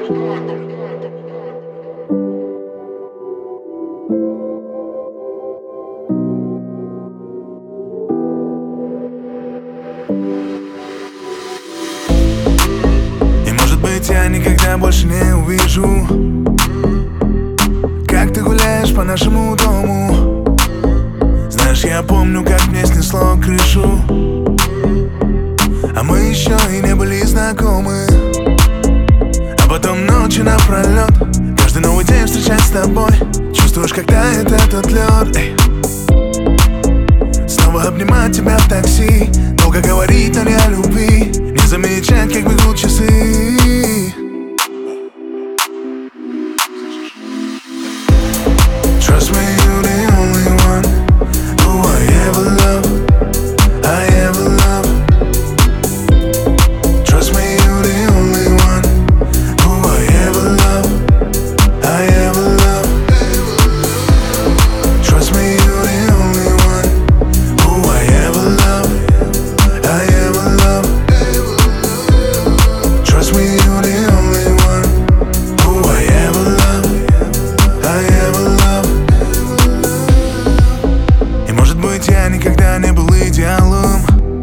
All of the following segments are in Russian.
И может быть я никогда больше не увижу, как ты гуляешь по нашему дому. Знаешь, я помню, как мне снесло крышу, а мы еще и не были знакомы. А потом ночи напролет, каждый новый день встречать с тобой. Чувствуешь, как тает этот лед. Снова обнимать тебя в такси, долго говорить, но не о любви, не замечать, как бегут часы. Trust me, you're the only one who I ever love, I ever love. Trust me, you're the only one who I ever love, I ever love. Trust me, you're the only one who I ever love, I ever love. Trust me, you're the only one who I ever love, I ever love. И может быть я никогда не был идеалом,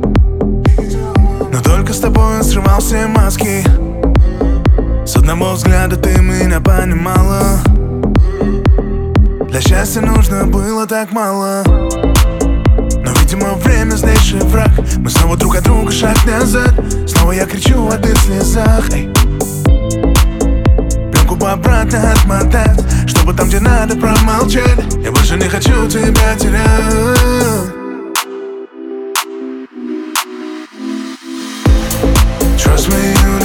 но только с тобой срывал все маски. С одного взгляда ты меня понимала. Для счастья нужно было так мало, но, видимо, время злейший враг. Мы снова друг от друга шаг назад. Снова я кричу о ты в слезах. Пленку бы обратно отмотать, чтобы там, где надо, промолчать. Я больше не хочу тебя терять. Trust me, you